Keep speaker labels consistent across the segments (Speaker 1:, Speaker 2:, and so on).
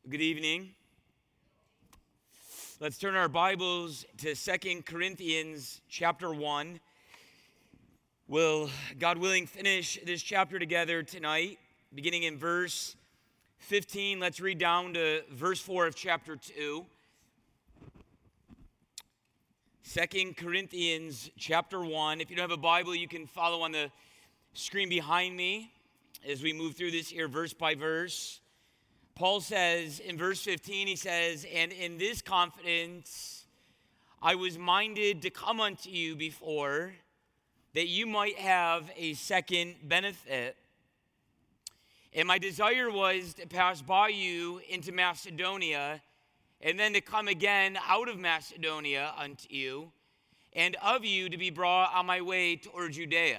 Speaker 1: Good evening. Let's turn our Bibles to 2 Corinthians chapter 1. We'll, God willing, finish this chapter together tonight, beginning in verse 15. Let's read down to verse 4 of chapter 2. 2 Corinthians chapter 1. If you don't have a Bible, you can follow on the screen behind me as we move through this here verse by verse. Paul says in verse 15, he says, "And in this confidence I was minded to come unto you before, that you might have a second benefit. And my desire was to pass by you into Macedonia, and then to come again out of Macedonia unto you, and of you to be brought on my way toward Judea.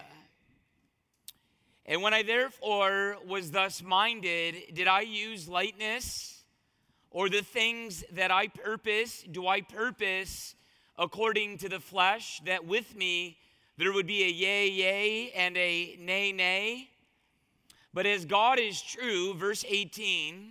Speaker 1: And when I therefore was thus minded, did I use lightness, or the things that I purpose, do I purpose according to the flesh, that with me there would be a yea, yea, and a nay, nay? But as God is true," verse 18,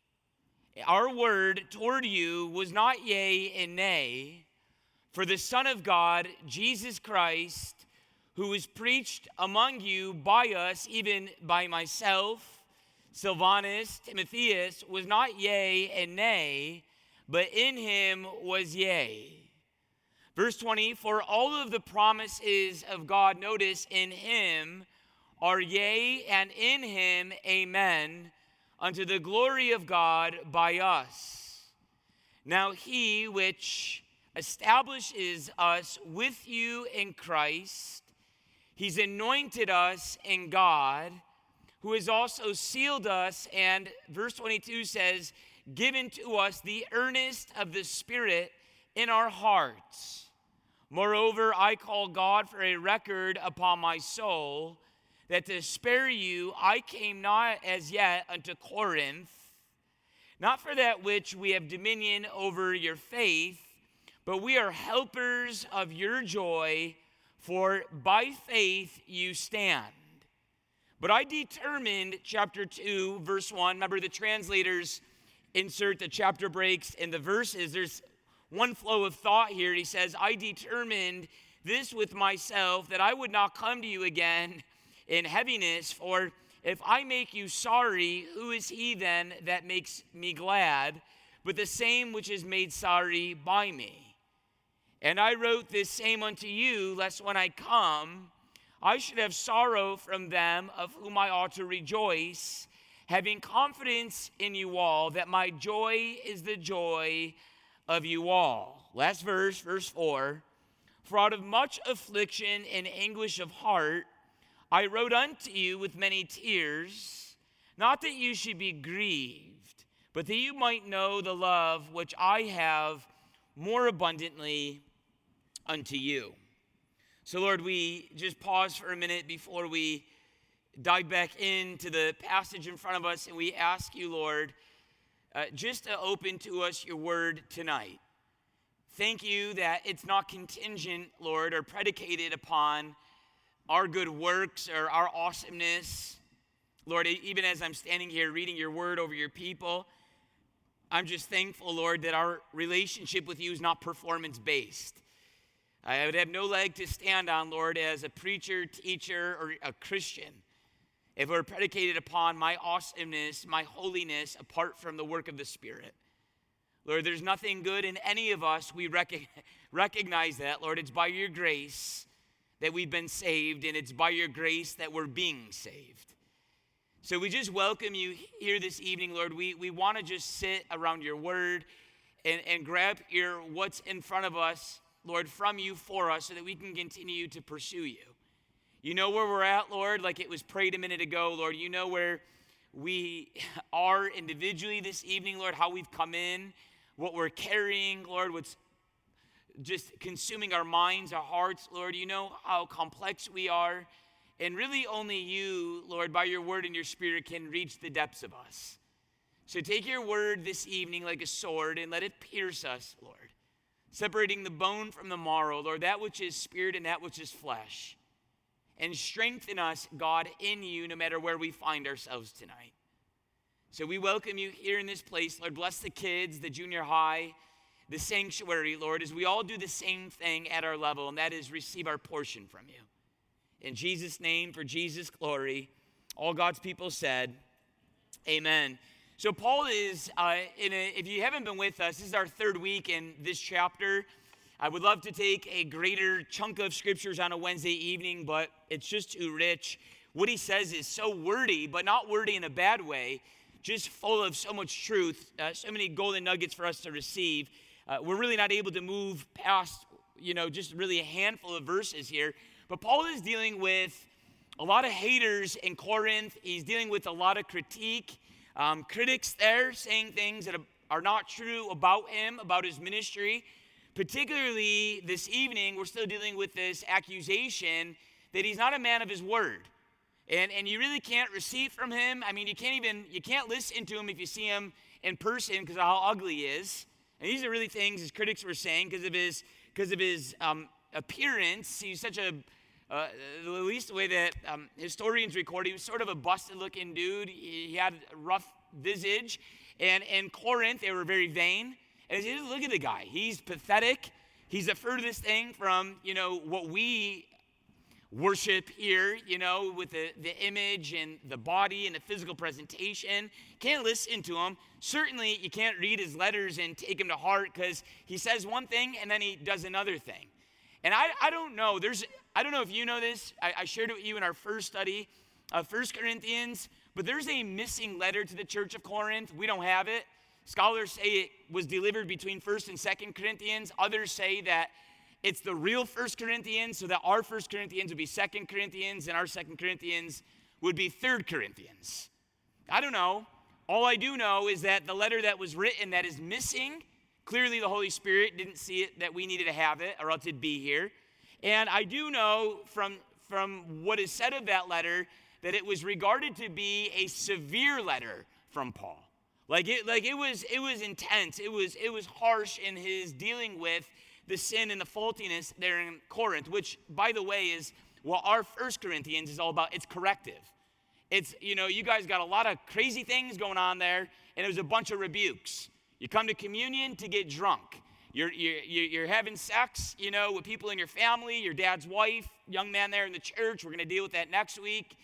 Speaker 1: "our word toward you was not yea and nay, for the Son of God, Jesus Christ, who was preached among you by us, even by myself, Silvanus, Timotheus, was not yea and nay, but in him was yea." Verse 20, "For all of the promises of God," notice, "in him are yea, and in him amen, unto the glory of God by us. Now he which establishes us with you in Christ, he's anointed us in God, who has also sealed us," and verse 22 says, "given to us the earnest of the Spirit in our hearts. Moreover, I call God for a record upon my soul, that to spare you I came not as yet unto Corinth, not for that which we have dominion over your faith, but we are helpers of your joy, for by faith you stand. But I determined," chapter 2, verse 1, remember the translators insert the chapter breaks in the verses. There's one flow of thought here. He says, "I determined this with myself, that I would not come to you again in heaviness, for if I make you sorry, who is he then that makes me glad, but the same which is made sorry by me? And I wrote this same unto you, lest when I come, I should have sorrow from them of whom I ought to rejoice, having confidence in you all, that my joy is the joy of you all." Last verse, verse 4, "For out of much affliction and anguish of heart, I wrote unto you with many tears, not that you should be grieved, but that you might know the love which I have more abundantly unto you." So Lord, we just pause for a minute before we dive back into the passage in front of us, and we ask you, Lord, just to open to us your word tonight. Thank you that it's not contingent, Lord, or predicated upon our good works or our awesomeness. Lord, even as I'm standing here reading your word over your people, I'm just thankful, Lord, that our relationship with you is not performance-based. I would have no leg to stand on, Lord, as a preacher, teacher, or a Christian, if it were predicated upon my awesomeness, my holiness, apart from the work of the Spirit. Lord, there's nothing good in any of us. We recognize that, Lord. It's by your grace that we've been saved, and it's by your grace that we're being saved. So we just welcome you here this evening, Lord. We want to just sit around your word and grab what's in front of us, Lord, from you for us, so that we can continue to pursue you. You know where we're at, Lord, like it was prayed a minute ago, Lord. You know where we are individually this evening, Lord, how we've come in, what we're carrying, Lord, what's just consuming our minds, our hearts, Lord. You know how complex we are, and really only you, Lord, by your word and your Spirit can reach the depths of us. So take your word this evening like a sword and let it pierce us, Lord, separating the bone from the marrow, Lord, that which is spirit and that which is flesh. And strengthen us, God, in you, no matter where we find ourselves tonight. So we welcome you here in this place, Lord. Bless the kids, the junior high, the sanctuary, Lord, as we all do the same thing at our level, and that is receive our portion from you. In Jesus' name, for Jesus' glory, all God's people said, amen. So Paul is, if you haven't been with us, this is our third week in this chapter. I would love to take a greater chunk of scriptures on a Wednesday evening, but it's just too rich. What he says is so wordy, but not wordy in a bad way, just full of so much truth, so many golden nuggets for us to receive. We're really not able to move past, just really a handful of verses here. But Paul is dealing with a lot of haters in Corinth. He's dealing with a lot of critique. Critics there saying things that are not true about him, about his ministry. Particularly this evening, we're still dealing with this accusation that he's not a man of his word. And you really can't receive from him. I mean, you can't listen to him if you see him in person because of how ugly he is. And these are really things his critics were saying because of his appearance. He's such at least the way that historians record, he was sort of a busted-looking dude. He had a rough visage. And in Corinth, they were very vain. And just look at the guy. He's pathetic. He's the furthest thing from, what we worship here, with the image and the body and the physical presentation. Can't listen to him. Certainly, you can't read his letters and take him to heart because he says one thing and then he does another thing. And I don't know. I don't know if you know this. I shared it with you in our first study of 1 Corinthians. But there's a missing letter to the church of Corinth. We don't have it. Scholars say it was delivered between 1 and 2 Corinthians. Others say that it's the real 1 Corinthians, so that our 1 Corinthians would be 2 Corinthians, and our 2 Corinthians would be 3 Corinthians. I don't know. All I do know is that the letter that was written that is missing, clearly the Holy Spirit didn't see it, that we needed to have it, or else it'd be here. And I do know from what is said of that letter that it was regarded to be a severe letter from Paul. It was intense. It was harsh in his dealing with the sin and the faultiness there in Corinth, which, by the way, is what our 1 Corinthians is all about. It's corrective. It's, you guys got a lot of crazy things going on there, and there's a bunch of rebukes. You come to communion to get drunk. You're having sex, with people in your family, your dad's wife, young man there in the church. We're going to deal with that next week.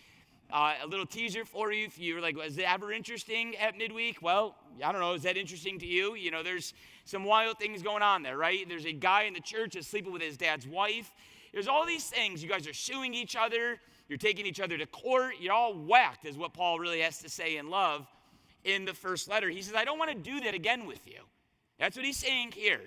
Speaker 1: A little teaser for you. If you're like, is it ever interesting at midweek? Well, I don't know. Is that interesting to you? There's some wild things going on there, right? There's a guy in the church that's sleeping with his dad's wife. There's all these things. You guys are suing each other. You're taking each other to court. You're all whacked, is what Paul really has to say in love in the first letter. He says, I don't want to do that again with you. That's what he's saying here.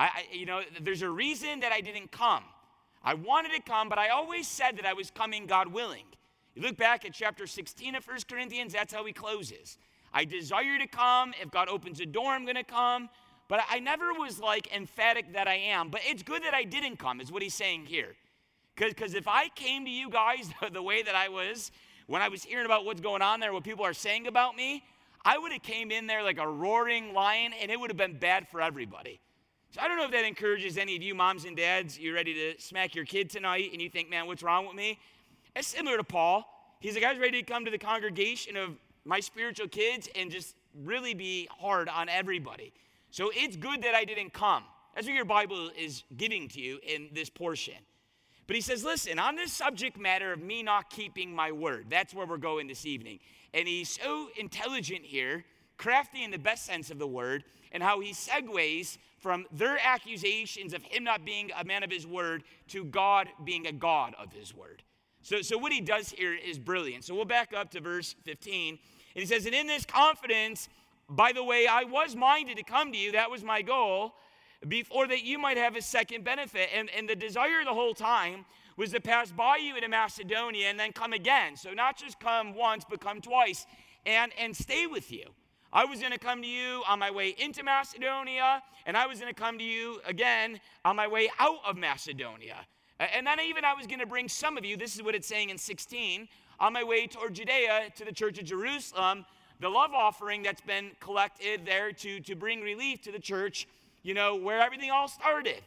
Speaker 1: There's a reason that I didn't come. I wanted to come, but I always said that I was coming, God willing. You look back at chapter 16 of 1 Corinthians, that's how he closes. I desire to come. If God opens a door, I'm going to come. But I never was emphatic that I am. But it's good that I didn't come, is what he's saying here. Because if I came to you guys the way that I was, when I was hearing about what's going on there, what people are saying about me, I would have came in there like a roaring lion, and it would have been bad for everybody. So I don't know if that encourages any of you moms and dads. You're ready to smack your kid tonight, and you think, man, what's wrong with me? It's similar to Paul. He's like, I was ready to come to the congregation of my spiritual kids and just really be hard on everybody. So it's good that I didn't come. That's what your Bible is giving to you in this portion. But he says, listen, on this subject matter of me not keeping my word, that's where we're going this evening. And he's so intelligent here, crafty in the best sense of the word, and how he segues from their accusations of him not being a man of his word to God being a God of his word. So what he does here is brilliant. So we'll back up to verse 15. And he says, and in this confidence, by the way, I was minded to come to you. That was my goal, before that you might have a second benefit. And the desire the whole time was to pass by you into Macedonia and then come again. So not just come once, but come twice and stay with you. I was going to come to you on my way into Macedonia, and I was going to come to you again on my way out of Macedonia. And then I was going to bring some of you, this is what it's saying in 16, on my way toward Judea to the church of Jerusalem, the love offering that's been collected there to bring relief to the church, where everything all started.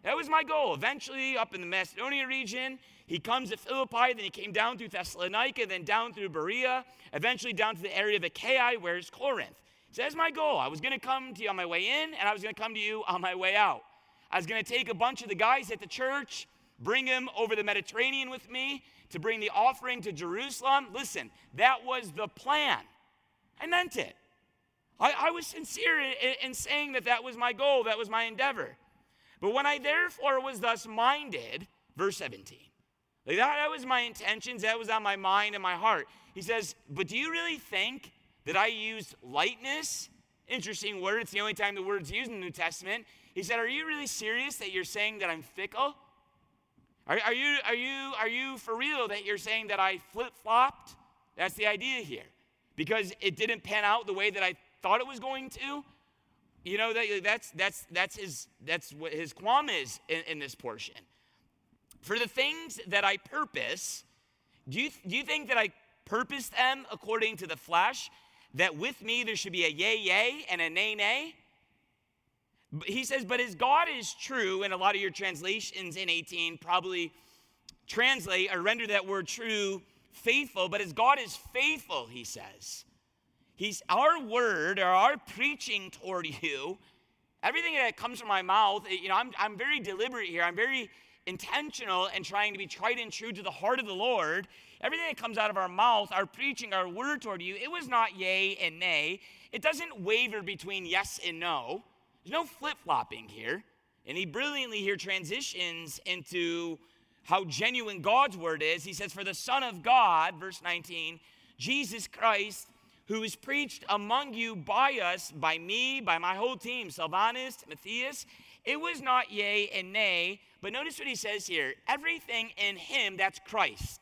Speaker 1: That was my goal. Eventually, up in the Macedonia region, he comes to Philippi, then he came down through Thessalonica, then down through Berea, eventually down to the area of Achaia, where's Corinth. So that's my goal. I was going to come to you on my way in, and I was going to come to you on my way out. I was going to take a bunch of the guys at the church, bring them over the Mediterranean with me to bring the offering to Jerusalem. Listen, that was the plan. I meant it. I was sincere in saying that was my goal, that was my endeavor. But when I therefore was thus minded, verse 17, like that was my intentions, that was on my mind and my heart. He says, but do you really think that I used lightness? Interesting word. It's the only time the word's used in the New Testament. He said, are you really serious that you're saying that I'm fickle? Are you for real that you're saying that I flip-flopped? That's the idea here. Because it didn't pan out the way that I thought it was going to. You know, that's what his qualm is in this portion. For the things that I purpose, do you think that I purpose them according to the flesh, that with me there should be a yea, yea, and a nay, nay? He says, but as God is true, and a lot of your translations in 18 probably translate or render that word true, faithful, but as God is faithful, he says, our word or our preaching toward you, everything that comes from my mouth, you know, I'm very deliberate here. I'm very intentional and trying to be tried and true to the heart of the Lord. Everything that comes out of our mouth, our preaching, our word toward you, it was not yea and nay. It doesn't waver between yes and no. There's no flip-flopping here. And he brilliantly here transitions into how genuine God's word is. He says, for the Son of God, verse 19, Jesus Christ, who is preached among you by us, by me, by my whole team, Silvanus, Timotheus, it was not yea and nay, but notice what he says here, everything in him, that's Christ.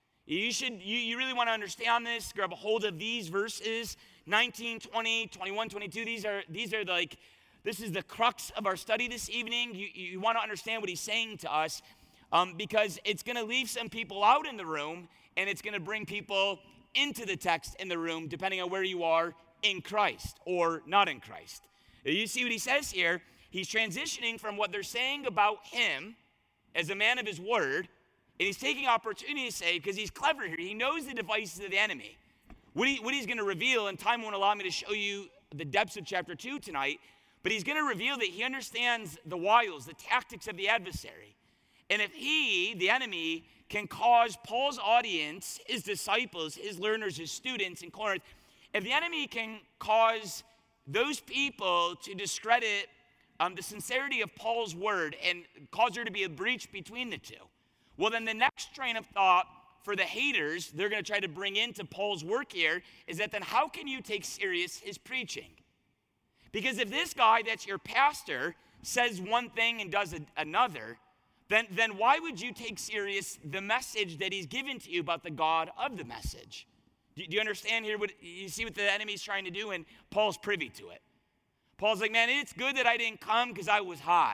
Speaker 1: You really want to understand this, grab a hold of these verses, 19, 20, 21, 22, these are like, this is the crux of our study this evening. You want to understand what he's saying to us, because it's going to leave some people out in the room, and it's going to bring people into the text in the room, depending on where you are in Christ or not in Christ. You see what he says here? He's transitioning from what they're saying about him as a man of his word, and he's taking opportunity to say, because he's clever here, he knows the devices of the enemy. What he's going to reveal, and time won't allow me to show you the depths of chapter 2 tonight, but he's going to reveal that he understands the wiles, the tactics of the adversary. And if he, the enemy, can cause Paul's audience, his disciples, his learners, his students in Corinth, if the enemy can cause those people to discredit the sincerity of Paul's word and cause there to be a breach between the two, well, then the next train of thought for the haters they're going to try to bring into Paul's work here is that then how can you take serious his preaching? Because if this guy that's your pastor says one thing and does another, then why would you take serious the message that he's given to you about the God of the message? Do you understand here? You see what the enemy's trying to do, and Paul's privy to it. Paul's like, man, it's good that I didn't come because I was hot.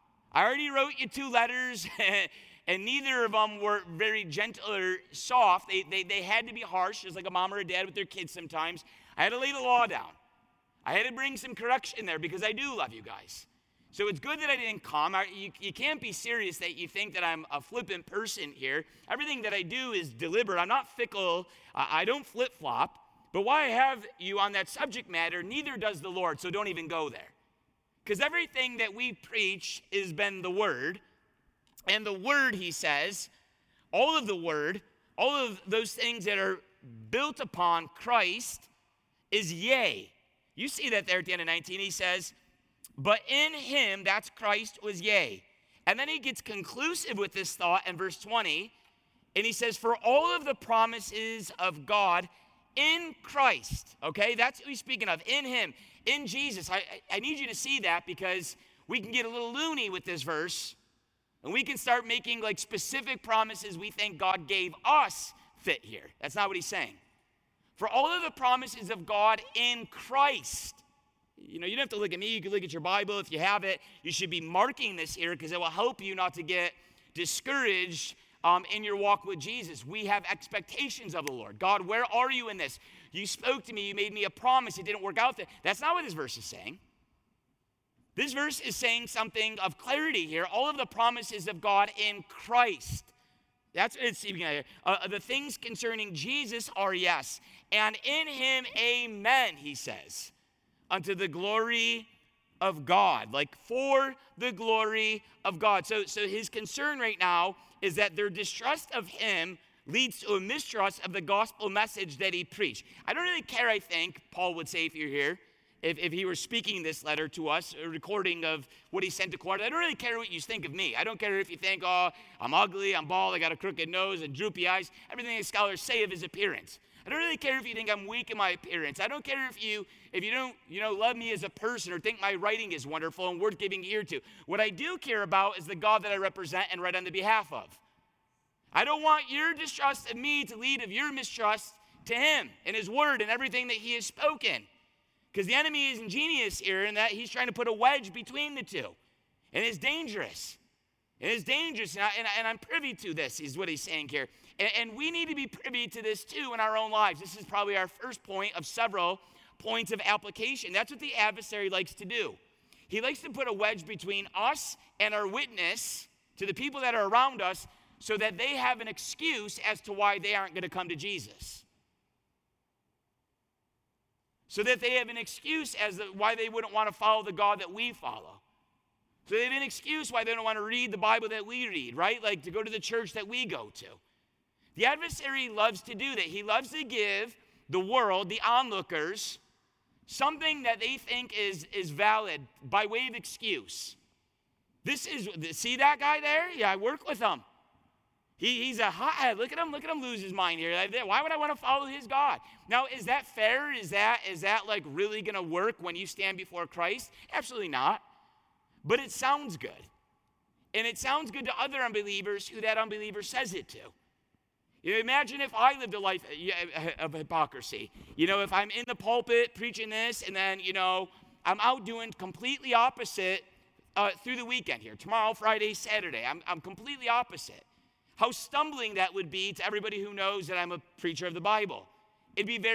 Speaker 1: I already wrote you 2 letters, and neither of them were very gentle or soft. They had to be harsh, just like a mom or a dad with their kids sometimes. I had to lay the law down. I had to bring some correction there because I do love you guys. So it's good that I didn't come. You can't be serious that you think that I'm a flippant person here. Everything that I do is deliberate. I'm not fickle. I don't flip-flop. But why I have you on that subject matter, neither does the Lord, so don't even go there. Because everything that we preach has been the word. And the word, he says, all of the word, all of those things that are built upon Christ is yea. You see that there at the end of 19. He says, but in him, that's Christ, was yea. And then he gets conclusive with this thought in verse 20. And he says, for all of the promises of God in Christ. Okay, that's what he's speaking of. In him, in Jesus. I need you to see that because we can get a little loony with this verse. And we can start making like specific promises we think God gave us fit here. That's not what he's saying. For all of the promises of God in Christ. You know, you don't have to look at me. You can look at your Bible. If you have it, you should be marking this here because it will help you not to get discouraged in your walk with Jesus. We have expectations of the Lord. God, where are you in this? You spoke to me. You made me a promise. It didn't work out. That's not what this verse is saying. This verse is saying something of clarity here. All of the promises of God in Christ. That's what it's speaking of here. The things concerning Jesus are yes. And in him, amen, he says, unto the glory of God. Like for the glory of God. So his concern right now is that their distrust of him leads to a mistrust of the gospel message that he preached. I don't really care, I think, Paul would say if you're here, if he were speaking this letter to us, a recording of what he sent to Corinth. I don't really care what you think of me. I don't care if you think, oh, I'm ugly, I'm bald, I got a crooked nose and droopy eyes, everything the scholars say of his appearance. I don't really care if you think I'm weak in my appearance. I don't care if you don't, love me as a person or think my writing is wonderful and worth giving ear to. What I do care about is the God that I represent and write on the behalf of. I don't want your distrust of me to lead of your mistrust to him and his word and everything that he has spoken. Because the enemy is ingenious here in that he's trying to put a wedge between the two. And it's dangerous. It is dangerous. And I'm privy to this, is what he's saying here. And we need to be privy to this too in our own lives. This is probably our first point of several points of application. That's what the adversary likes to do. He likes to put a wedge between us and our witness to the people that are around us so that they have an excuse as to why they aren't going to come to Jesus. So that they have an excuse as to why they wouldn't want to follow the God that we follow. So they have an excuse why they don't want to read the Bible that we read, right? Like to go to the church that we go to. The adversary loves to do that. He loves to give the world, the onlookers, something that they think is valid by way of excuse. See that guy there? Yeah, I work with him. He's a hothead. Look at him lose his mind here. Why would I want to follow his God? Now, is that fair? Is that like really going to work when you stand before Christ? Absolutely not. But it sounds good. And it sounds good to other unbelievers who that unbeliever says it to. Imagine if I lived a life of hypocrisy. If I'm in the pulpit preaching this and then, I'm out doing completely opposite through the weekend here. Tomorrow, Friday, Saturday. I'm completely opposite. How stumbling that would be to everybody who knows that I'm a preacher of the Bible. It'd be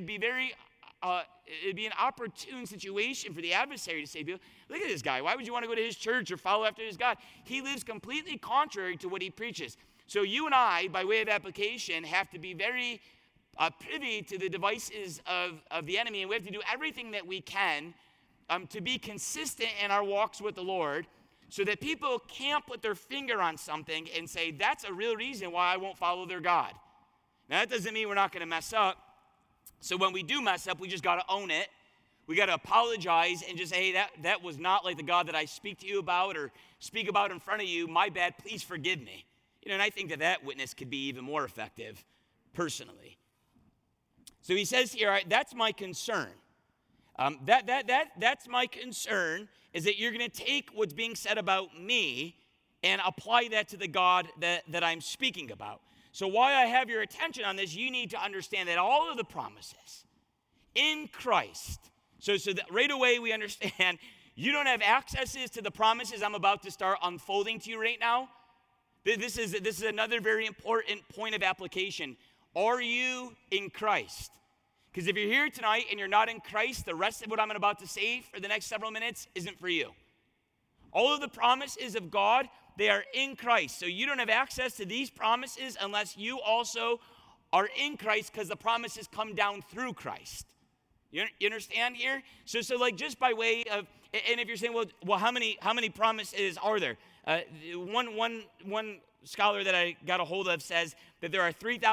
Speaker 1: an opportune situation for the adversary to say, look at this guy. Why would you want to go to his church or follow after his God? He lives completely contrary to what he preaches. So you and I, by way of application, have to be very privy to the devices of the enemy, and we have to do everything that we can to be consistent in our walks with the Lord, so that people can't put their finger on something and say, that's a real reason why I won't follow their God. Now, that doesn't mean we're not going to mess up. So when we do mess up, we just got to own it. We got to apologize and just say, hey, that was not like the God that I speak to you about or speak about in front of you. My bad, please forgive me. And I think that witness could be even more effective personally. So he says here, all right, that's my concern. That's my concern, is that you're going to take what's being said about me and apply that to the God that I'm speaking about. So while I have your attention on this, you need to understand that all of the promises in Christ, so that right away we understand you don't have accesses to the promises I'm about to start unfolding to you right now. This is another very important point of application. Are you in Christ? Because if you're here tonight and you're not in Christ, the rest of what I'm about to say for the next several minutes isn't for you. All of the promises of God, they are in Christ. So you don't have access to these promises unless you also are in Christ, because the promises come down through Christ. You understand here? So like just by way of, and if you're saying, well, how many promises are there? One scholar that I got a hold of says that there are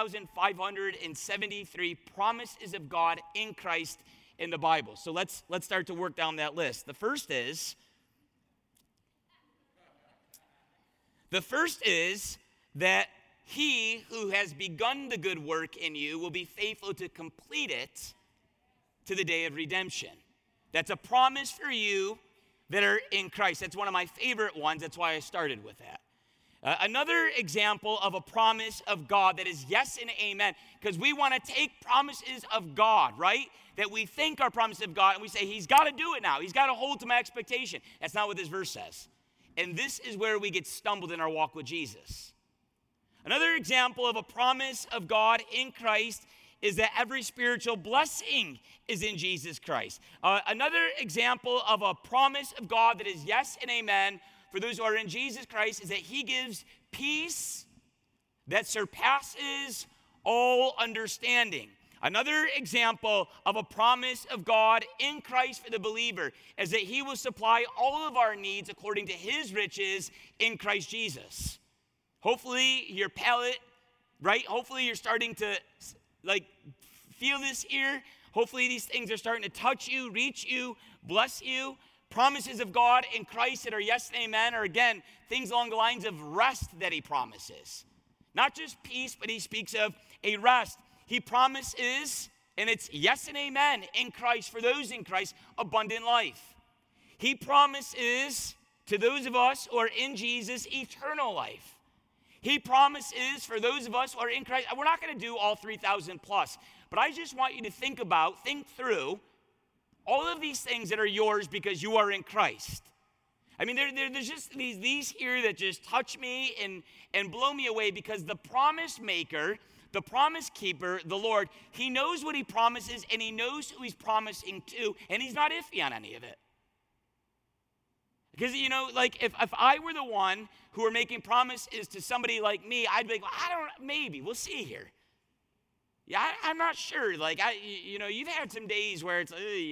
Speaker 1: 3,573 promises of God in Christ in the Bible. So let's start to work down that list. The first is that he who has begun the good work in you will be faithful to complete it to the day of redemption. That's a promise for you that are in Christ. That's one of my favorite ones. That's why I started with that. Another example of a promise of God that is yes and amen, because we want to take promises of God, right? That we think are promises of God, and we say, he's got to do it now. He's got to hold to my expectation. That's not what this verse says. And this is where we get stumbled in our walk with Jesus. Another example of a promise of God in Christ is that every spiritual blessing is in Jesus Christ. Another example of a promise of God that is yes and amen for those who are in Jesus Christ is that he gives peace that surpasses all understanding. Another example of a promise of God in Christ for the believer is that he will supply all of our needs according to his riches in Christ Jesus. Hopefully your palate, right? Hopefully you're starting to feel this here. Hopefully these things are starting to touch you, reach you, bless you. Promises of God in Christ that are yes and amen are, again, things along the lines of rest that he promises. Not just peace, but he speaks of a rest. He promises, and it's yes and amen in Christ, for those in Christ, abundant life. He promises to those of us who are in Jesus eternal life. He promises for those of us who are in Christ. We're not going to do all 3,000 plus, but I just want you to think through all of these things that are yours because you are in Christ. I mean, there's just these here that just touch me and blow me away because the promise maker, the promise keeper, the Lord, he knows what he promises and he knows who he's promising to, and he's not iffy on any of it. Because, if I were the one who were making promises to somebody like me, I'd be like, maybe, we'll see here. Yeah, I'm not sure. You've had some days where it's,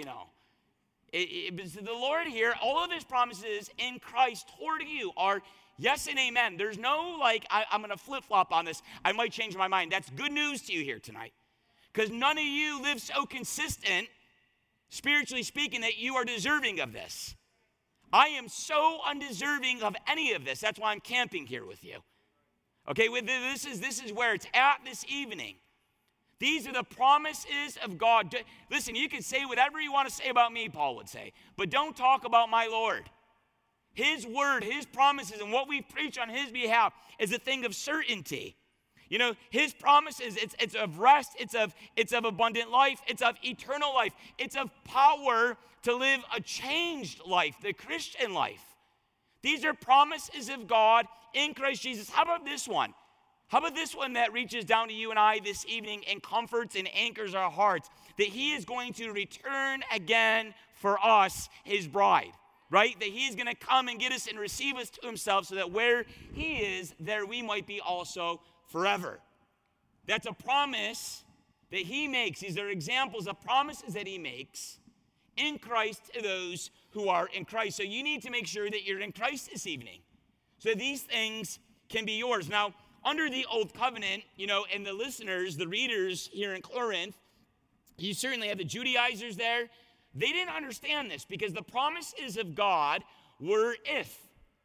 Speaker 1: But the Lord here, all of his promises in Christ toward you are yes and amen. There's no I'm going to flip-flop on this. I might change my mind. That's good news to you here tonight. Because none of you live so consistent, spiritually speaking, that you are deserving of this. I am so undeserving of any of this. That's why I'm camping here with you. Okay, this is where it's at this evening. These are the promises of God. Listen, you can say whatever you want to say about me, Paul would say, but don't talk about my Lord. His word, his promises, and what we preach on his behalf is a thing of certainty. His promises, it's of rest, it's of abundant life, it's of eternal life, it's of power to live a changed life, the Christian life. These are promises of God in Christ Jesus. How about this one? How about this one that reaches down to you and I this evening and comforts and anchors our hearts? That he is going to return again for us, his bride, right? That he is going to come and get us and receive us to himself so that where he is, there we might be also forever. That's a promise that he makes. These are examples of promises that he makes in Christ to those who are in Christ. So you need to make sure that you're in Christ this evening so these things can be yours. Now, under the Old Covenant, and the listeners, the readers here in Corinth, you certainly have the Judaizers there. They didn't understand this because the promises of God were if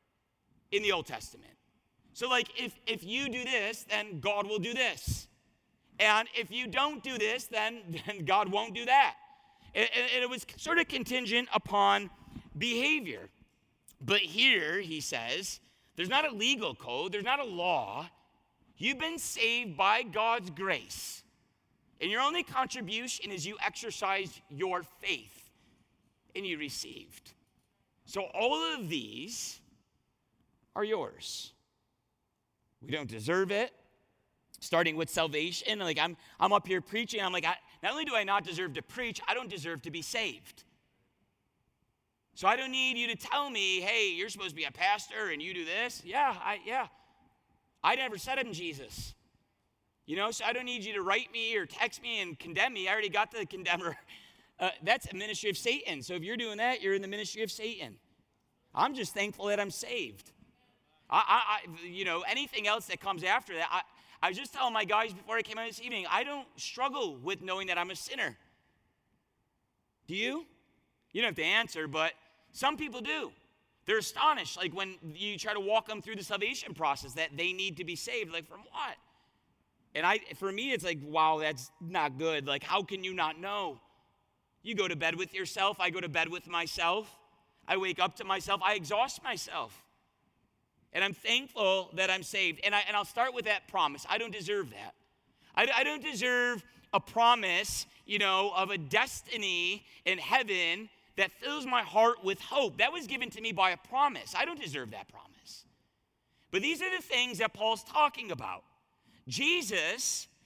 Speaker 1: in the Old Testament. So if you do this, then God will do this. And if you don't do this, then God won't do that. And it was sort of contingent upon behavior. But here, he says, there's not a legal code, there's not a law. You've been saved by God's grace. And your only contribution is you exercised your faith and you received. So all of these are yours. We don't deserve it. Starting with salvation, I'm up here preaching. I'm not only do I not deserve to preach, I don't deserve to be saved. So I don't need you to tell me, hey, you're supposed to be a pastor and you do this. I never said I'm Jesus. So I don't need you to write me or text me and condemn me. I already got the condemner. That's a ministry of Satan. So if you're doing that, you're in the ministry of Satan. I'm just thankful that I'm saved. Anything else that comes after that, I was just telling my guys before I came out this evening, I don't struggle with knowing that I'm a sinner. Do you? You don't have to answer, but some people do. They're astonished, when you try to walk them through the salvation process, that they need to be saved. From what? And for me, it's wow, that's not good. How can you not know? You go to bed with yourself. I go to bed with myself. I wake up to myself. I exhaust myself. And I'm thankful that I'm saved. And I'll start with that promise. I don't deserve that. I don't deserve a promise, of a destiny in heaven that fills my heart with hope. That was given to me by a promise. I don't deserve that promise. But these are the things that Paul's talking about. Jesus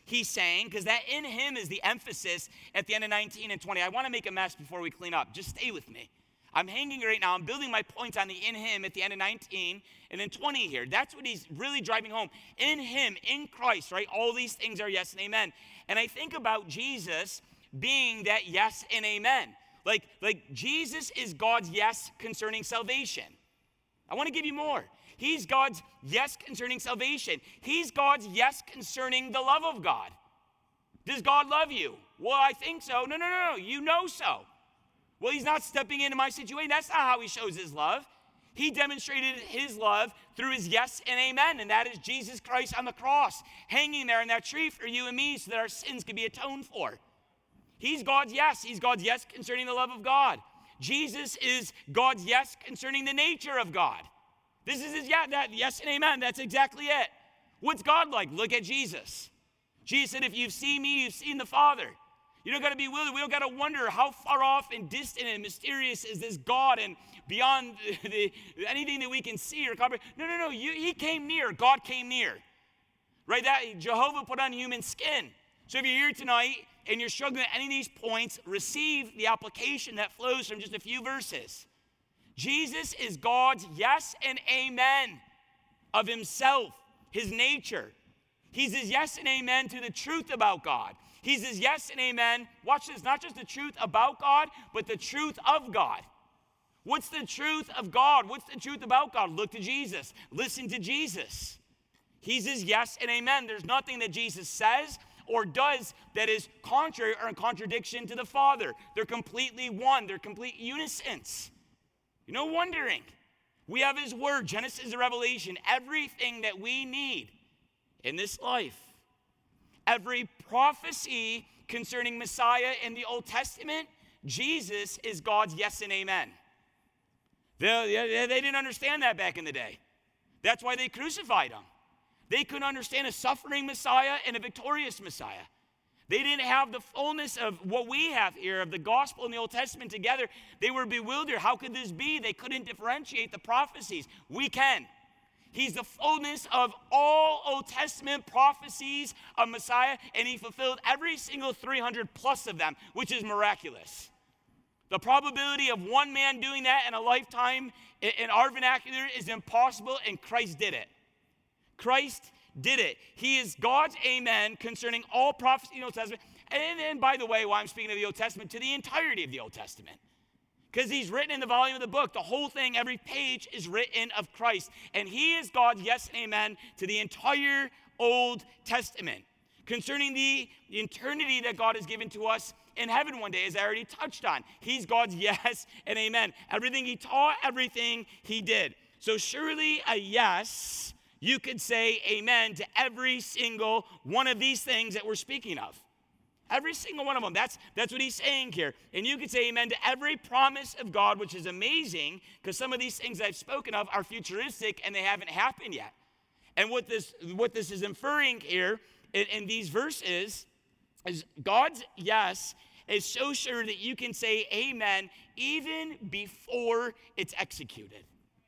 Speaker 1: he's saying, because that in him is the emphasis at the end of 19 and 20. I want to make a mess before we clean up. Just stay with me. I'm hanging right now. I'm building my points on the in him at the end of 19 and then 20 here. That's what he's really driving home. In him, in Christ, right? All these things are yes and amen. And I think about Jesus being that yes and amen. Like Jesus is God's yes concerning salvation. I want to give you more. He's God's yes concerning salvation. He's God's yes concerning the love of God. Does God love you? Well, I think so. No. You know so. Well, he's not stepping into my situation. That's not how he shows his love. He demonstrated his love through his yes and amen, and that is Jesus Christ on the cross, hanging there in that tree for you and me so that our sins could be atoned for. He's God's yes. He's God's yes concerning the love of God. Jesus is God's yes concerning the nature of God. This is his yes and amen. That's exactly it. What's God like? Look at Jesus. Jesus said, if you've seen me, you've seen the Father. You don't got to be willing. We don't got to wonder how far off and distant and mysterious is this God and beyond anything that we can see or comprehend. No. He came near. God came near. Right? That Jehovah put on human skin. So if you're here tonight and you're struggling at any of these points, receive the application that flows from just a few verses. Jesus is God's yes and amen of himself, his nature. He's his yes and amen to the truth about God. He's his yes and amen, watch this, not just the truth about God, but the truth of God. What's the truth of God? What's the truth about God? Look to Jesus. Listen to Jesus. He's his yes and amen. There's nothing that Jesus says or does that is contrary or in contradiction to the Father. They're completely one. They're complete unisons. No wondering. We have his word, Genesis to Revelation, everything that we need in this life. Every prophecy concerning Messiah in the Old Testament, Jesus is God's yes and amen. They didn't understand that back in the day. That's why they crucified him. They couldn't understand a suffering Messiah and a victorious Messiah. They didn't have the fullness of what we have here, of the gospel and the Old Testament together. They were bewildered. How could this be? They couldn't differentiate the prophecies. We can. He's the fullness of all Old Testament prophecies of Messiah, and he fulfilled every single 300 plus of them, which is miraculous. The probability of one man doing that in a lifetime in our vernacular is impossible, and Christ did it. Christ did it. He is God's amen concerning all prophecy in the Old Testament. And by the way, while I'm speaking of the Old Testament, to the entirety of the Old Testament. Because he's written in the volume of the book, the whole thing, every page is written of Christ. And he is God's yes and amen to the entire Old Testament. Concerning the eternity that God has given to us in heaven one day, as I already touched on. He's God's yes and amen. Everything he taught, everything he did. So surely a yes, you could say amen to every single one of these things that we're speaking of. Every single one of them. That's what he's saying here. And you could say amen to every promise of God, which is amazing, because some of these things I've spoken of are futuristic and they haven't happened yet. And what this is inferring here in these verses is God's yes is so sure that you can say amen even before it's executed,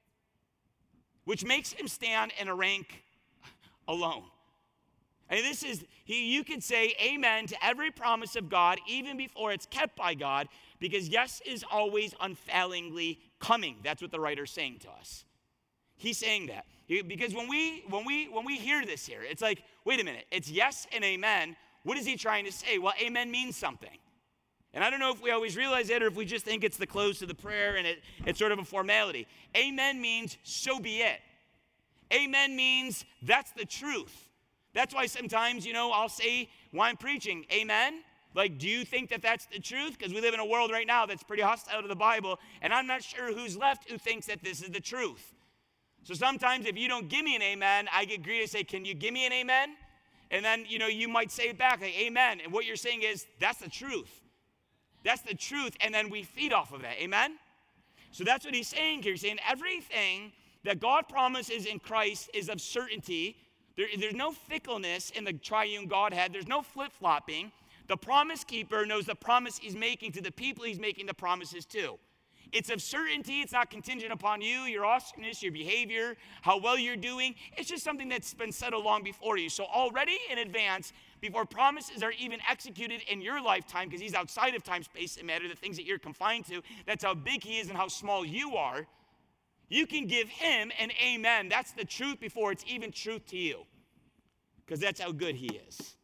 Speaker 1: which makes him stand in a rank alone. And you could say amen to every promise of God even before it's kept by God, because yes is always unfailingly coming. That's what the writer's saying to us. He's saying that. Because when we hear this here, it's like, wait a minute, it's yes and amen. What is he trying to say? Well, amen means something. And I don't know if we always realize it or if we just think it's the close to the prayer and it's sort of a formality. Amen means so be it. Amen means that's the truth. That's why sometimes, I'll say while I'm preaching, amen. Like, do you think that that's the truth? Because we live in a world right now that's pretty hostile to the Bible, and I'm not sure who's left who thinks that this is the truth. So sometimes if you don't give me an amen, I get greedy to say, can you give me an amen? And then, you might say it back, like, amen. And what you're saying is, that's the truth. That's the truth, and then we feed off of that, amen? So that's what he's saying here. He's saying everything that God promises in Christ is of certainty. There's no fickleness in the triune Godhead. There's no flip-flopping. The promise keeper knows the promise he's making to the people he's making the promises to. It's of certainty. It's not contingent upon you, your awesomeness, your behavior, how well you're doing. It's just something that's been settled long before you. So already in advance, before promises are even executed in your lifetime, because he's outside of time, space, and matter, the things that you're confined to, that's how big he is and how small you are, you can give him an amen. That's the truth before it's even truth to you, because that's how good he is.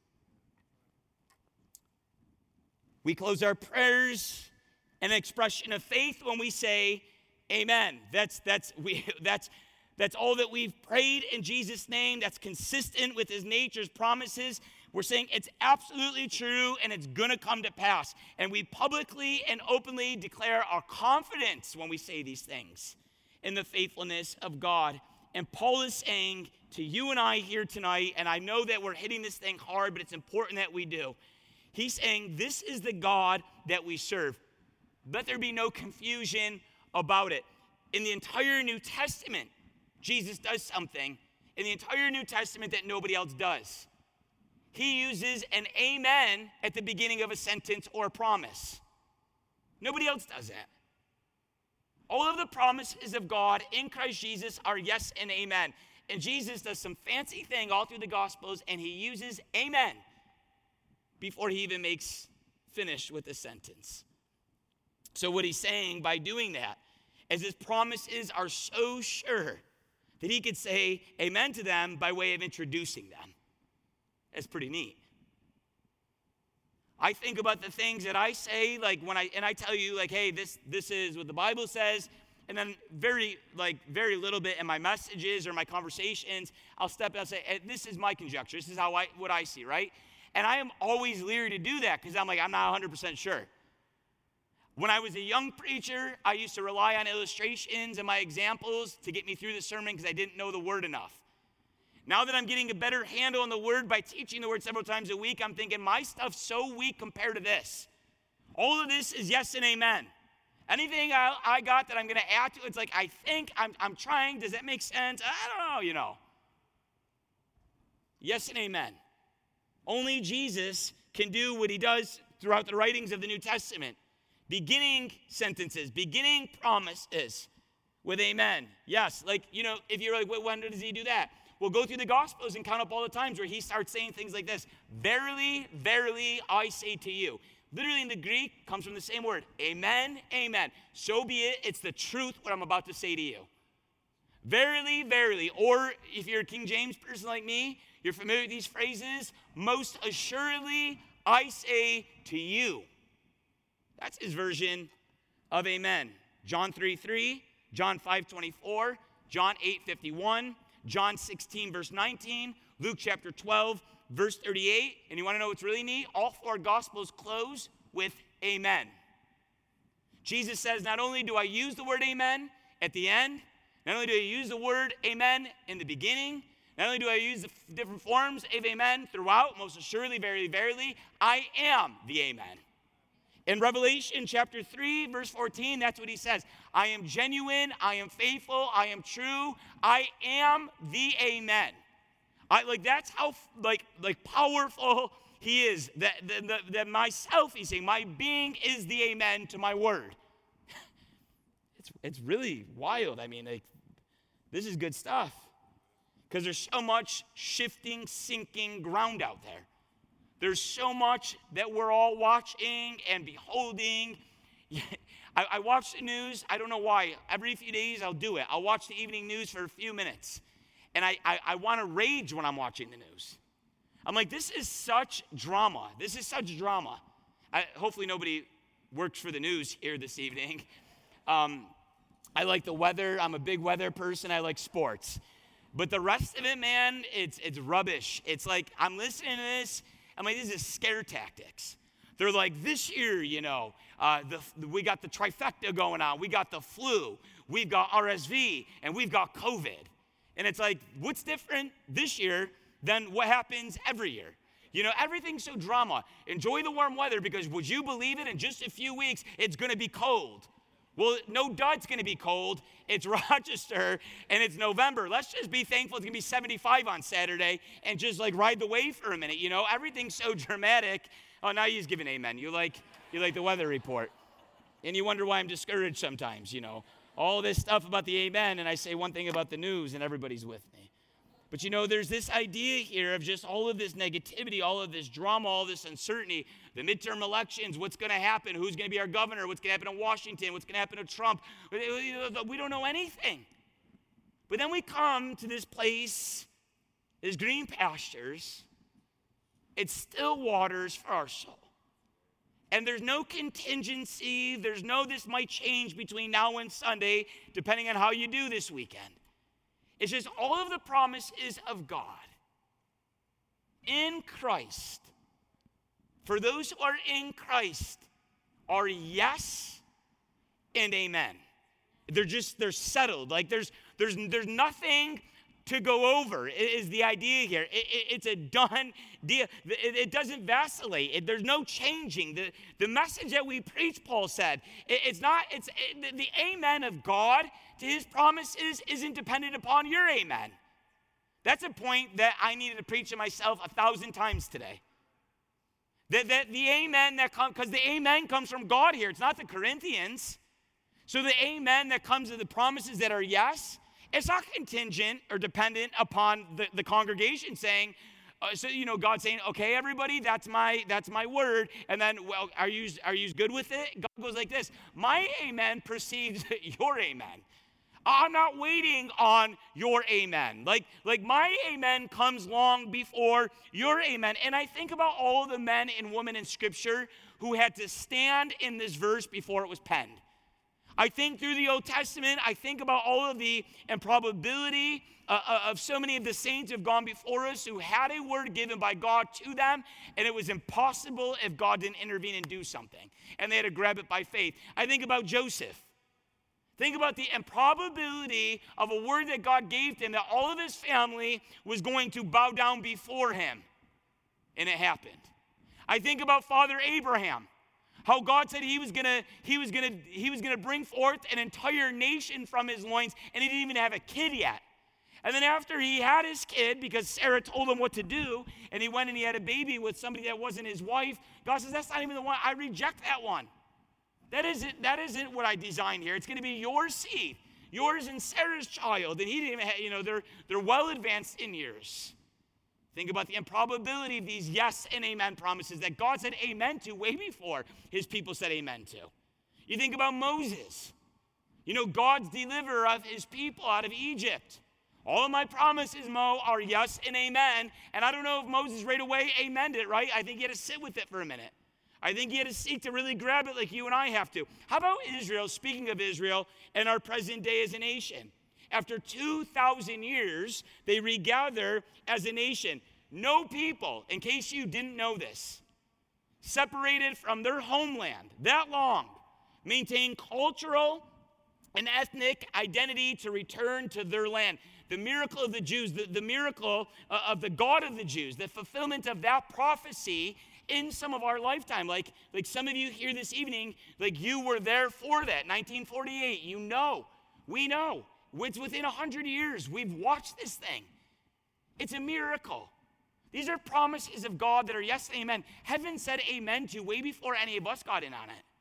Speaker 1: We close our prayers an expression of faith when we say amen. That's all that we've prayed in Jesus' name. That's consistent with his nature's promises. We're saying it's absolutely true and it's going to come to pass. And we publicly and openly declare our confidence when we say these things in the faithfulness of God. And Paul is saying to you and I here tonight, and I know that we're hitting this thing hard, but it's important that we do. He's saying this is the God that we serve. Let there be no confusion about it. In the entire New Testament, Jesus does something in the entire New Testament that nobody else does. He uses an amen at the beginning of a sentence or a promise. Nobody else does that. All of the promises of God in Christ Jesus are yes and amen. And Jesus does some fancy thing all through the Gospels, and he uses amen before he even makes finish with the sentence. So what he's saying by doing that is his promises are so sure that he could say amen to them by way of introducing them. That's pretty neat. I think about the things that I say, like when I tell you, like, hey, this is what the Bible says, and then very little bit in my messages or my conversations, I'll step out and say, hey, this is my conjecture. This is what I see, right? And I am always leery to do that because I'm not 100% sure. When I was a young preacher, I used to rely on illustrations and my examples to get me through the sermon because I didn't know the word enough. Now that I'm getting a better handle on the word by teaching the word several times a week, I'm thinking my stuff's so weak compared to this. All of this is yes and amen. Anything I got that I'm going to add to, it's like I think, I'm trying. Does that make sense? I don't know, Yes and amen. Only Jesus can do what he does throughout the writings of the New Testament. Beginning sentences, beginning promises with amen. Yes, if you're like, when does he do that? Well, go through the Gospels and count up all the times where he starts saying things like this. Verily, verily, I say to you. Literally in the Greek, comes from the same word. Amen, amen. So be it. It's the truth what I'm about to say to you. Verily, verily. Or if you're a King James person like me, you're familiar with these phrases. Most assuredly, I say to you. That's his version of amen. John 3:3, John 5:24, John 8:51, John 16, verse 19, Luke chapter 12, verse 38. And you want to know what's really neat? All four Gospels close with amen. Jesus says, not only do I use the word amen at the end, not only do I use the word amen in the beginning, not only do I use the different forms of amen throughout, most assuredly, verily, verily, I am the amen. In Revelation chapter 3, verse 14, that's what he says. I am genuine, I am faithful, I am true, I am the amen. That's how powerful he is. That myself, he's saying, my being is the amen to my word. It's really wild. This is good stuff. Because there's so much shifting, sinking ground out there. There's so much that we're all watching and beholding. I watch the news. I don't know why. Every few days I'll do it. I'll watch the evening news for a few minutes. And I want to rage when I'm watching the news. I'm like, this is such drama. This is such drama. Hopefully nobody works for the news here this evening. I like the weather. I'm a big weather person. I like sports. But the rest of it, man, it's rubbish. It's like I'm listening to this. I'm like, this is scare tactics. They're like, this year, we got the trifecta going on. We got the flu. We've got RSV. And we've got COVID. And it's like, what's different this year than what happens every year? Everything's so drama. Enjoy the warm weather because would you believe it? In just a few weeks, it's going to be cold. Well, no duh, it's going to be cold. It's Rochester, and it's November. Let's just be thankful it's going to be 75 on Saturday and just ride the wave for a minute. Everything's so dramatic. Oh, now he's giving amen. You like the weather report. And you wonder why I'm discouraged sometimes, all this stuff about the amen, and I say one thing about the news, and everybody's with me. But there's this idea here of just all of this negativity, all of this drama, all this uncertainty, the midterm elections, what's going to happen, who's going to be our governor, what's going to happen in Washington, what's going to happen to Trump. We don't know anything. But then we come to this place, this green pastures. It's still waters for our soul. And there's no contingency. There's no this might change between now and Sunday, depending on how you do this weekend. It's just all of the promises of God in Christ, for those who are in Christ, are yes and amen. They're settled. Like there's nothing to go over is the idea here. It's a done deal. It doesn't vacillate. There's no changing. The message that we preach, Paul said, the amen of God to his promises isn't dependent upon your amen. That's a point that I needed to preach to myself 1,000 times today. That the amen that comes, because the amen comes from God here. It's not the Corinthians. So the amen that comes to the promises that are yes, it's not contingent or dependent upon the congregation saying, God saying, okay, everybody, that's my word. And then, well, are you good with it? God goes like this: my amen precedes your amen. I'm not waiting on your amen. Like my amen comes long before your amen. And I think about all the men and women in Scripture who had to stand in this verse before it was penned. I think through the Old Testament, I think about all of the improbability of so many of the saints who have gone before us who had a word given by God to them, and it was impossible if God didn't intervene and do something. And they had to grab it by faith. I think about Joseph. Think about the improbability of a word that God gave to him, that all of his family was going to bow down before him. And it happened. I think about Father Abraham. How God said he was gonna bring forth an entire nation from his loins, and he didn't even have a kid yet. And then after he had his kid, because Sarah told him what to do, and he went and he had a baby with somebody that wasn't his wife, God says, that's not even the one. I reject that one. That isn't what I designed here. It's going to be your seed, yours and Sarah's child. And he didn't even have, they're well advanced in years. Think about the improbability of these yes and amen promises that God said amen to way before his people said amen to. You think about Moses. God's deliverer of his people out of Egypt. All of my promises, Mo, are yes and amen. And I don't know if Moses right away amened it, right? I think he had to sit with it for a minute. I think he had to seek to really grab it like you and I have to. How about Israel, speaking of Israel, and our present day as a nation? After 2,000 years, they regather as a nation. No people, in case you didn't know this, separated from their homeland that long, maintain cultural and ethnic identity to return to their land. The miracle of the Jews, the miracle of the God of the Jews, the fulfillment of that prophecy in some of our lifetime. Like some of you here this evening, like you were there for that, 1948. We know. It's within 100 years. We've watched this thing. It's a miracle. These are promises of God that are yes and amen. Heaven said amen to way before any of us got in on it.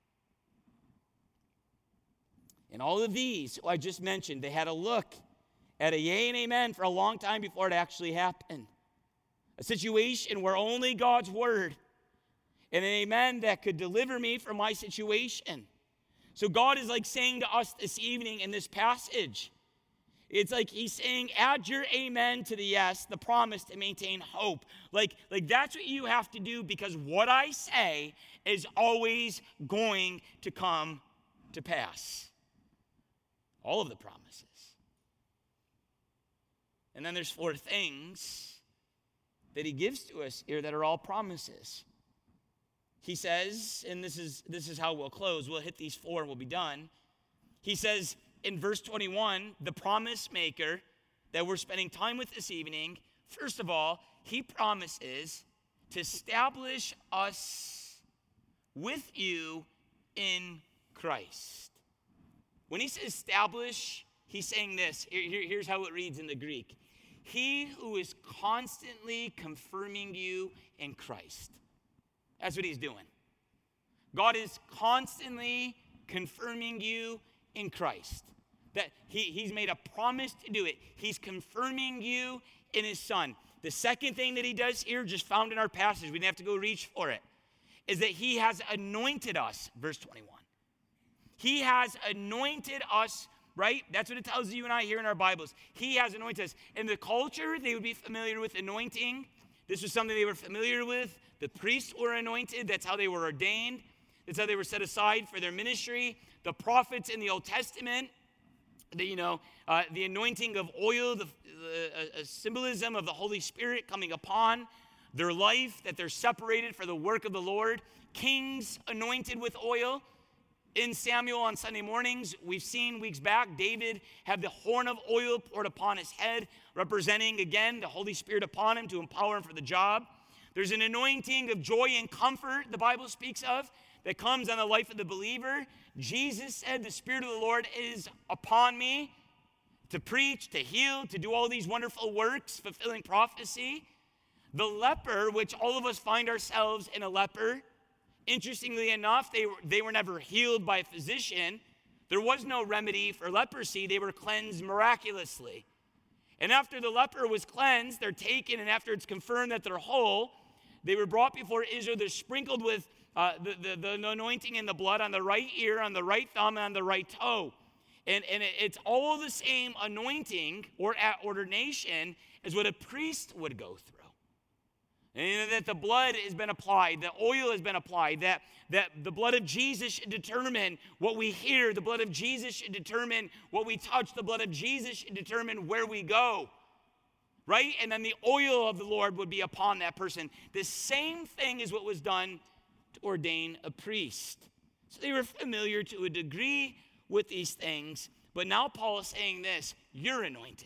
Speaker 1: And all of these, I just mentioned, they had a look at a yay and amen for a long time before it actually happened. A situation where only God's word and an amen that could deliver me from my situation. So God is like saying to us this evening in this passage, it's like he's saying, add your amen to the yes, the promise to maintain hope. Like that's what you have to do, because what I say is always going to come to pass. All of the promises. And then there's 4 things that he gives to us here that are all promises. He says, and this is how we'll close. We'll hit these 4 and we'll be done. He says in verse 21, the promise maker that we're spending time with this evening, first of all, he promises to establish us with you in Christ. When he says establish, he's saying this. Here's how it reads in the Greek. He who is constantly confirming you in Christ. That's what he's doing. God is constantly confirming you in Christ. That he's made a promise to do it. He's confirming you in his Son. The second thing that he does here, just found in our passage, we didn't have to go reach for it, is that he has anointed us, verse 21. He has anointed us, right? That's what it tells you and I here in our Bibles. He has anointed us. In the culture, they would be familiar with anointing. This was something they were familiar with. The priests were anointed. That's how they were ordained. That's how they were set aside for their ministry. The prophets in the Old Testament, the anointing of oil, a symbolism of the Holy Spirit coming upon their life, that they're separated for the work of the Lord. Kings anointed with oil. In Samuel on Sunday mornings, we've seen weeks back, David had the horn of oil poured upon his head, representing, again, the Holy Spirit upon him to empower him for the job. There's an anointing of joy and comfort, the Bible speaks of, that comes on the life of the believer. Jesus said, the Spirit of the Lord is upon me to preach, to heal, to do all these wonderful works, fulfilling prophecy. The leper, which all of us find ourselves in a leper, interestingly enough, they were never healed by a physician. There was no remedy for leprosy. They were cleansed miraculously. And after the leper was cleansed, they're taken, and after it's confirmed that they're whole, they were brought before Israel. They're sprinkled with the anointing in the blood on the right ear, on the right thumb, and on the right toe. And it's all the same anointing or ordination as what a priest would go through. And that the blood has been applied, the oil has been applied, that the blood of Jesus should determine what we hear, the blood of Jesus should determine what we touch, the blood of Jesus should determine where we go, right? And then the oil of the Lord would be upon that person. The same thing is what was done to ordain a priest. So they were familiar to a degree with these things, but now Paul is saying this: you're anointed.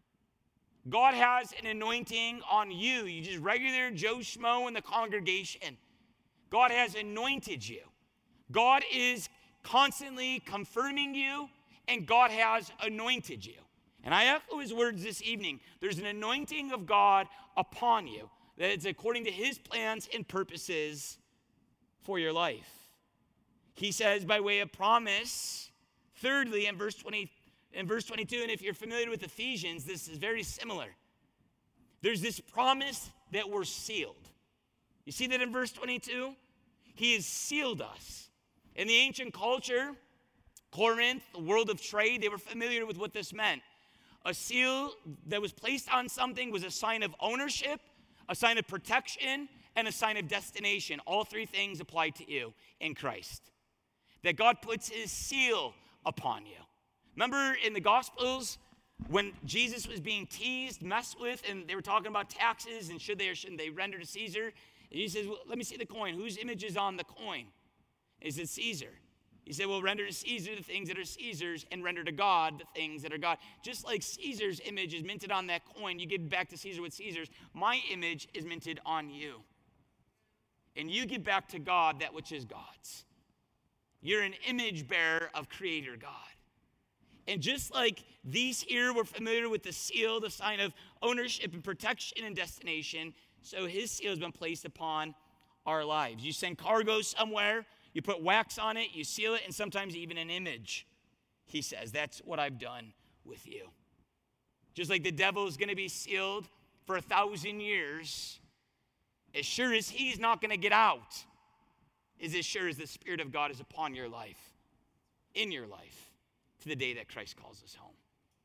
Speaker 1: God has an anointing on you. You just regular Joe Schmo in the congregation. God has anointed you. God is constantly confirming you, and God has anointed you. And I echo his words this evening. There's an anointing of God upon you that is according to his plans and purposes for your life. He says by way of promise, thirdly, in verse 22, and if you're familiar with Ephesians, this is very similar. There's this promise that we're sealed. You see that in verse 22? He has sealed us. In the ancient culture, Corinth, the world of trade, they were familiar with what this meant. A seal that was placed on something was a sign of ownership, a sign of protection, and a sign of destination. All three things apply to you in Christ. That God puts his seal upon you. Remember in the Gospels when Jesus was being teased, messed with, and they were talking about taxes and should they or shouldn't they render to Caesar? And he says, well, let me see the coin. Whose image is on the coin? He said, Caesar. He said, well, render to Caesar the things that are Caesar's and render to God the things that are God. Just like Caesar's image is minted on that coin, you give back to Caesar what Caesar's. My image is minted on you. And you give back to God that which is God's. You're an image bearer of Creator God. And just like these here were familiar with the seal, the sign of ownership and protection and destination, so his seal has been placed upon our lives. You send cargo somewhere, you put wax on it, you seal it, and sometimes even an image. He says, that's what I've done with you. Just like the devil is going to be sealed for 1,000 years, as sure as he's not going to get out, is as sure as the Spirit of God is upon your life, in your life, to the day that Christ calls us home.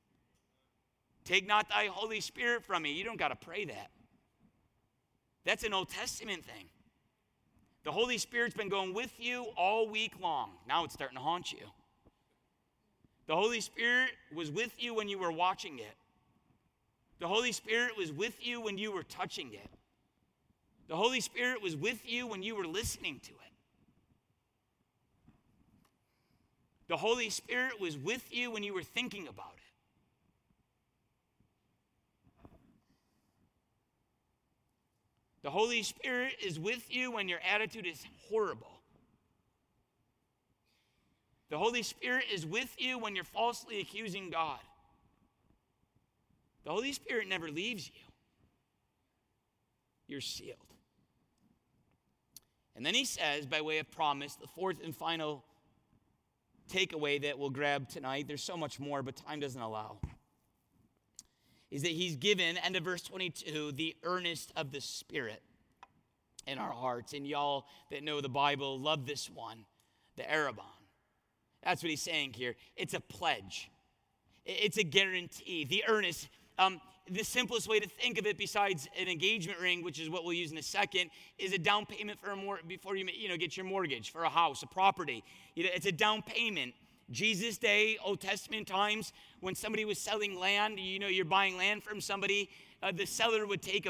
Speaker 1: Take not thy Holy Spirit from me. You don't got to pray that. That's an Old Testament thing. The Holy Spirit's been going with you all week long. Now it's starting to haunt you. The Holy Spirit was with you when you were watching it. The Holy Spirit was with you when you were touching it. The Holy Spirit was with you when you were listening to it. The Holy Spirit was with you when you were thinking about it. The Holy Spirit is with you when your attitude is horrible. The Holy Spirit is with you when you're falsely accusing God. The Holy Spirit never leaves you. You're sealed. And then he says, by way of promise, the fourth and final takeaway that we'll grab tonight, there's so much more, but time doesn't allow, is that he's given, end of verse 22, the earnest of the Spirit in our hearts. And y'all that know the Bible love this one, the Arrabon. That's what he's saying here. It's a pledge. It's a guarantee. The earnest. The simplest way to think of it, besides an engagement ring, which is what we'll use in a second, is a down payment for before you get your mortgage for a house, a property. It's a down payment. Jesus' day, Old Testament times, when somebody was selling land, you're buying land from somebody, the seller would take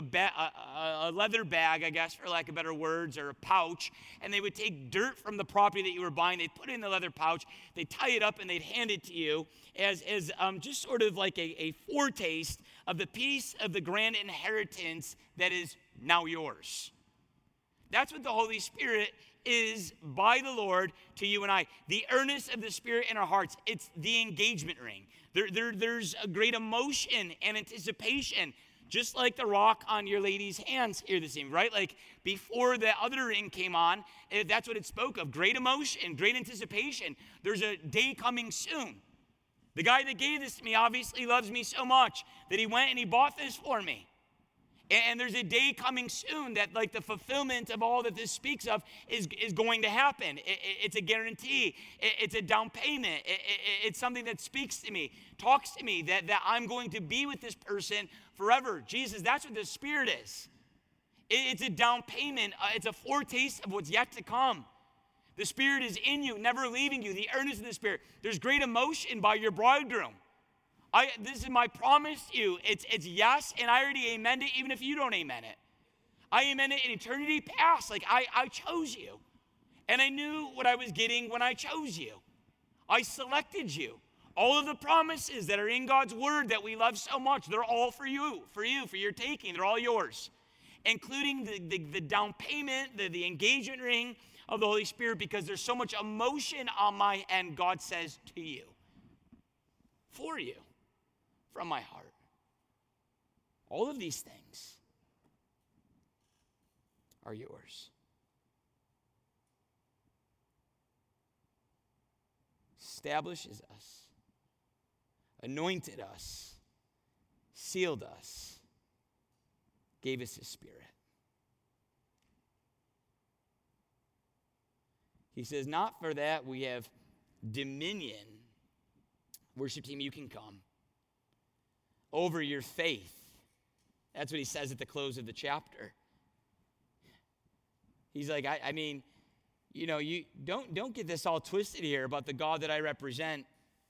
Speaker 1: a leather bag, I guess, for lack of better words, or a pouch, and they would take dirt from the property that you were buying. They'd put it in the leather pouch, they'd tie it up, and they'd hand it to you as just sort of like a foretaste of the piece of the grand inheritance that is now yours. That's what the Holy Spirit is by the Lord to you and I. The earnest of the Spirit in our hearts. It's the engagement ring. There's a great emotion and anticipation, just like the rock on your lady's hands here this evening, right? Like before the other ring came on, that's what it spoke of. Great emotion, great anticipation. There's a day coming soon. The guy that gave this to me obviously loves me so much that he went and he bought this for me. And there's a day coming soon that, like, the fulfillment of all that this speaks of is going to happen. It's a guarantee. It's a down payment. It's something that speaks to me, talks to me, that I'm going to be with this person forever. Jesus, that's what the Spirit is. It's a down payment. It's a foretaste of what's yet to come. The Spirit is in you, never leaving you. The earnest of the Spirit. There's great emotion by your bridegroom. This is my promise to you. It's yes, and I already amen it, even if you don't amen it. I amen it in eternity past. Like, I chose you. And I knew what I was getting when I chose you. I selected you. All of the promises that are in God's word that we love so much, they're all for you, for your taking. They're all yours, including the down payment, the engagement ring of the Holy Spirit, because there's so much emotion on my end, God says to you, for you. From my heart. All of these things are yours. Establishes us, anointed us, sealed us, gave us His Spirit. He says, not for that we have dominion. Worship team, you can come. Over your faith. That's what he says at the close of the chapter. He's like, I mean, you don't get this all twisted here about the God that I represent.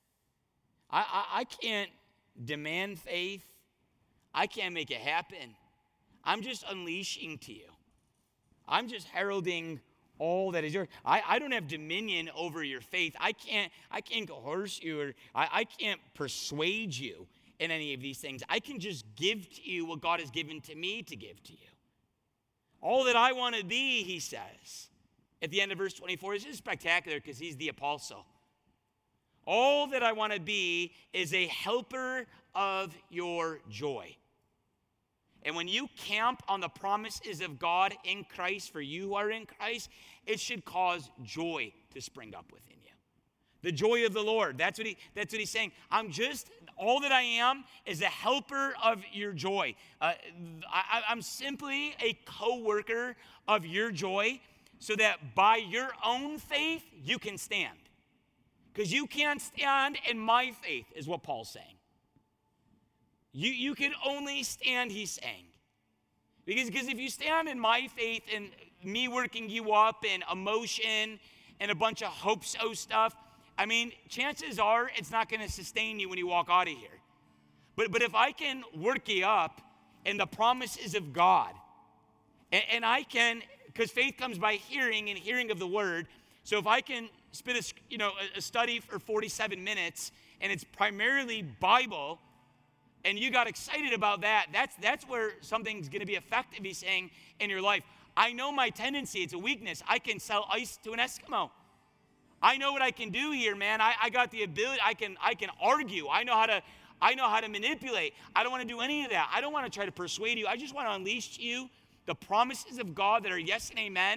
Speaker 1: I can't demand faith. I can't make it happen. I'm just unleashing to you. I'm just heralding all that is yours. I don't have dominion over your faith. I can't coerce you, or I can't persuade you in any of these things. I can just give to you what God has given to me to give to you. All that I want to be, he says, at the end of verse 24, this is spectacular because he's the apostle. All that I want to be is a helper of your joy. And when you camp on the promises of God in Christ, for you who are in Christ, it should cause joy to spring up within you. The joy of the Lord. That's what he's saying. All that I am is a helper of your joy. I'm simply a co-worker of your joy, so that by your own faith, you can stand. Because you can't stand in my faith, is what Paul's saying. You can only stand, he's saying. Because if you stand in my faith and me working you up and emotion and a bunch of hope-so stuff, I mean, chances are it's not going to sustain you when you walk out of here. But if I can work you up in the promises of God, and I can, because faith comes by hearing and hearing of the word, so if I can spit a study for 47 minutes and it's primarily Bible, and you got excited about that, that's where something's going to be effective, he's saying, in your life. I know my tendency, it's a weakness. I can sell ice to an Eskimo. I know what I can do here, man. I got the ability. I can argue. I know how to manipulate. I don't want to do any of that. I don't want to try to persuade you. I just want to unleash to you the promises of God that are yes and amen,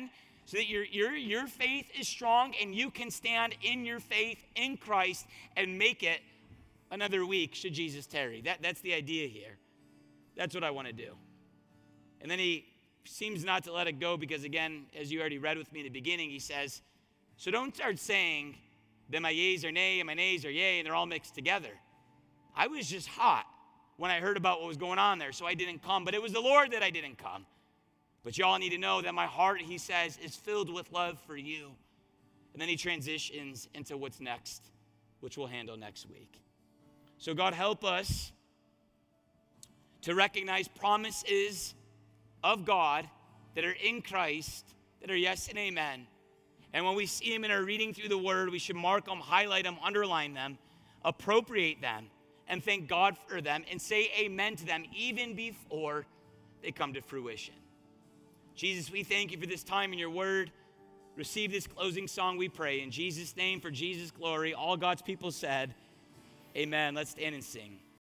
Speaker 1: so that your faith is strong and you can stand in your faith in Christ and make it another week should Jesus tarry. That's the idea here. That's what I want to do. And then he seems not to let it go because, again, as you already read with me in the beginning, he says, so don't start saying that my yeas are nay and my nays are yea and they're all mixed together. I was just hot when I heard about what was going on there, so I didn't come. But it was the Lord that I didn't come. But y'all need to know that my heart, he says, is filled with love for you. And then he transitions into what's next, which we'll handle next week. So God, help us to recognize promises of God that are in Christ, that are yes and amen. And when we see them in our reading through the word, we should mark them, highlight them, underline them, appropriate them, and thank God for them, and say amen to them even before they come to fruition. Jesus, we thank you for this time in your word. Receive this closing song, we pray. In Jesus' name, for Jesus' glory, all God's people said, amen. Let's stand and sing.